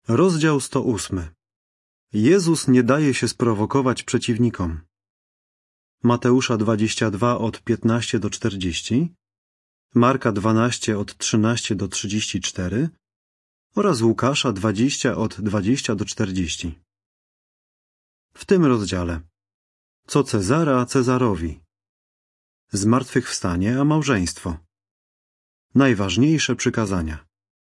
Rozdział 108. Jezus nie daje się sprowokować przeciwnikom. Mateusza 22 od 15 do 40, Marka 12 od 13 do 34 oraz Łukasza 20 od 20 do 40. W tym rozdziale: co Cezara Cezarowi, zmartwychwstanie a małżeństwo, najważniejsze przykazania.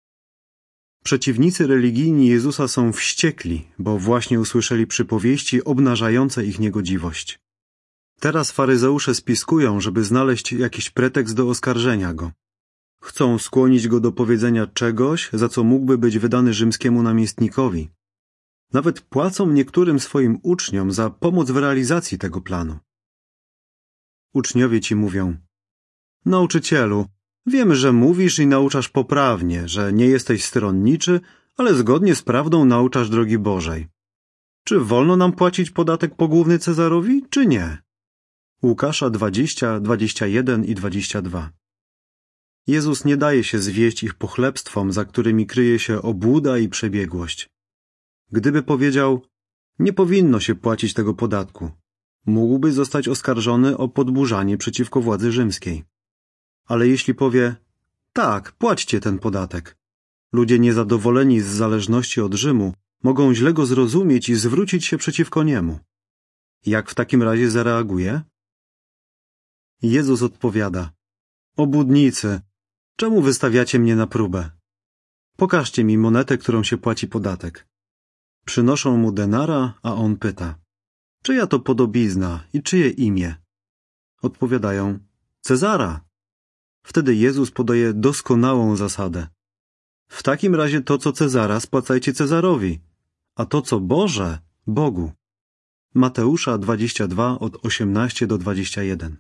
Przeciwnicy religijni Jezusa są wściekli, bo właśnie usłyszeli przypowieści obnażające ich niegodziwość. Teraz faryzeusze spiskują, żeby znaleźć jakiś pretekst do oskarżenia Go. Chcą skłonić Go do powiedzenia czegoś, za co mógłby być wydany rzymskiemu namiestnikowi. Nawet płacą niektórym swoim uczniom za pomoc w realizacji tego planu. Uczniowie ci mówią: Nauczycielu, wiemy, że mówisz i nauczasz poprawnie, że nie jesteś stronniczy, ale zgodnie z prawdą nauczasz drogi Bożej. Czy wolno nam płacić podatek pogłówny Cezarowi, czy nie? Łukasza 20, 21 i 22. Jezus nie daje się zwieść ich pochlebstwom, za którymi kryje się obłuda i przebiegłość. Gdyby powiedział: nie powinno się płacić tego podatku, mógłby zostać oskarżony o podburzanie przeciwko władzy rzymskiej. Ale jeśli powie: tak, płaćcie ten podatek, ludzie niezadowoleni z zależności od Rzymu mogą źle go zrozumieć i zwrócić się przeciwko niemu. Jak w takim razie zareaguje? Jezus odpowiada: obłudnicy, czemu wystawiacie mnie na próbę? Pokażcie mi monetę, którą się płaci podatek. Przynoszą mu denara, a on pyta: czyja to podobizna i czyje imię? Odpowiadają: Cezara. Wtedy Jezus podaje doskonałą zasadę: w takim razie to, co Cezara, spłacajcie Cezarowi, a to, co Boże, Bogu. Mateusza 22 od 18 do 21.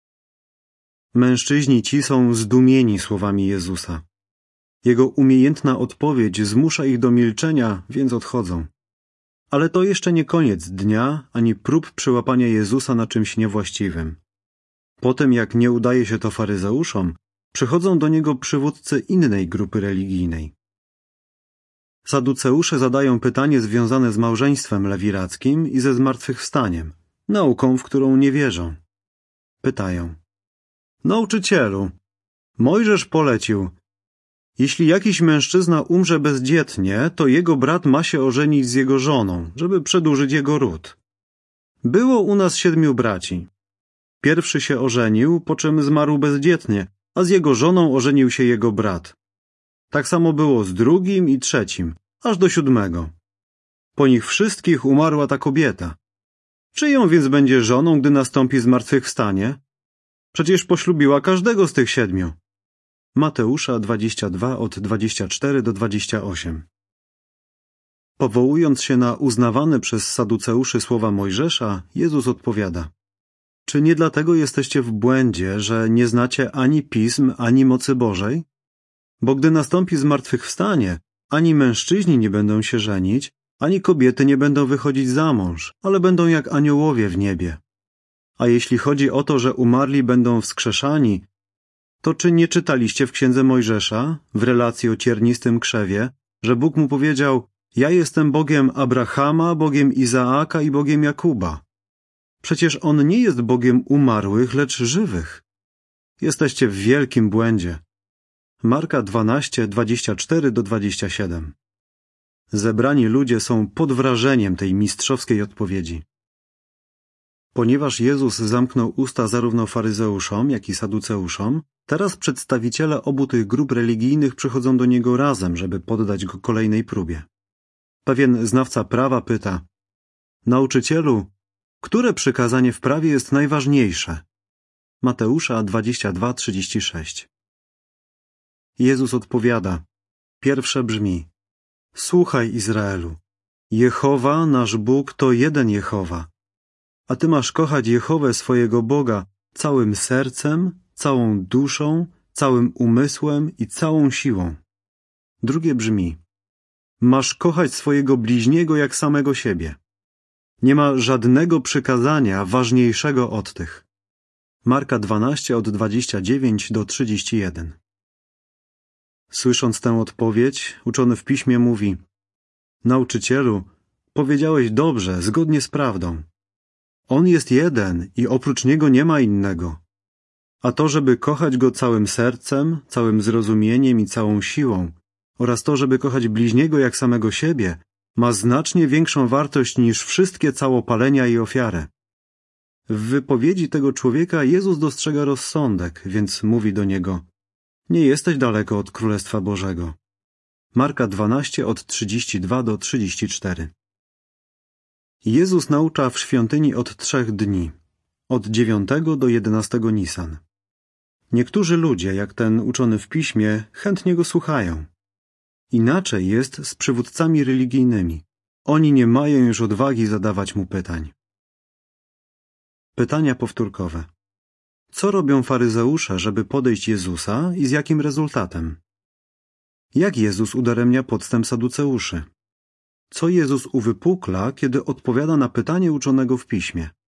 Mężczyźni ci są zdumieni słowami Jezusa. Jego umiejętna odpowiedź zmusza ich do milczenia, więc odchodzą. Ale to jeszcze nie koniec dnia, ani prób przyłapania Jezusa na czymś niewłaściwym. Potem, jak nie udaje się to faryzeuszom, przychodzą do Niego przywódcy innej grupy religijnej. Saduceusze zadają pytanie związane z małżeństwem lewirackim i ze zmartwychwstaniem, nauką, w którą nie wierzą. Pytają: Nauczycielu, Mojżesz polecił: jeśli jakiś mężczyzna umrze bezdzietnie, to jego brat ma się ożenić z jego żoną, żeby przedłużyć jego ród. Było u nas 7 braci. Pierwszy się ożenił, po czym zmarł bezdzietnie, a z jego żoną ożenił się jego brat. Tak samo było z drugim i trzecim, aż do 7. Po nich wszystkich umarła ta kobieta. Czyją więc będzie żoną, gdy nastąpi zmartwychwstanie? Przecież poślubiła każdego z tych 7. Mateusza 22 od 24 do 28. Powołując się na uznawane przez Saduceuszy słowa Mojżesza, Jezus odpowiada: czy nie dlatego jesteście w błędzie, że nie znacie ani pism, ani mocy Bożej? Bo gdy nastąpi zmartwychwstanie, ani mężczyźni nie będą się żenić, ani kobiety nie będą wychodzić za mąż, ale będą jak aniołowie w niebie. A jeśli chodzi o to, że umarli będą wskrzeszani, to czy nie czytaliście w księdze Mojżesza, w relacji o ciernistym krzewie, że Bóg mu powiedział: ja jestem Bogiem Abrahama, Bogiem Izaaka i Bogiem Jakuba. Przecież On nie jest Bogiem umarłych, lecz żywych. Jesteście w wielkim błędzie. Marka 12, 24 do 27. Zebrani ludzie są pod wrażeniem tej mistrzowskiej odpowiedzi. Ponieważ Jezus zamknął usta zarówno faryzeuszom, jak i saduceuszom, teraz przedstawiciele obu tych grup religijnych przychodzą do Niego razem, żeby poddać Go kolejnej próbie. Pewien znawca prawa pyta: Nauczycielu, które przykazanie w prawie jest najważniejsze? Mateusza 22, 36. Jezus odpowiada: pierwsze brzmi: słuchaj, Izraelu, Jehowa, nasz Bóg, to jeden Jehowa. A ty masz kochać Jehowę swojego Boga całym sercem, całą duszą, całym umysłem i całą siłą. Drugie brzmi: masz kochać swojego bliźniego jak samego siebie. Nie ma żadnego przykazania ważniejszego od tych. Marka 12 od 29 do 31. Słysząc tę odpowiedź, uczony w piśmie mówi: Nauczycielu, powiedziałeś dobrze, zgodnie z prawdą. On jest jeden i oprócz Niego nie ma innego. A to, żeby kochać Go całym sercem, całym zrozumieniem i całą siłą oraz to, żeby kochać bliźniego jak samego siebie, ma znacznie większą wartość niż wszystkie całopalenia i ofiary. W wypowiedzi tego człowieka Jezus dostrzega rozsądek, więc mówi do niego: nie jesteś daleko od Królestwa Bożego. Marka 12 od 32 do 34. Jezus naucza w świątyni od 3 dni, od 9 do 11 Nisan. Niektórzy ludzie, jak ten uczony w piśmie, chętnie go słuchają. Inaczej jest z przywódcami religijnymi. Oni nie mają już odwagi zadawać mu pytań. Pytania powtórkowe. Co robią faryzeusze, żeby podejść Jezusa i z jakim rezultatem? Jak Jezus udaremnia podstęp saduceuszy? Co Jezus uwypukla, kiedy odpowiada na pytanie uczonego w piśmie?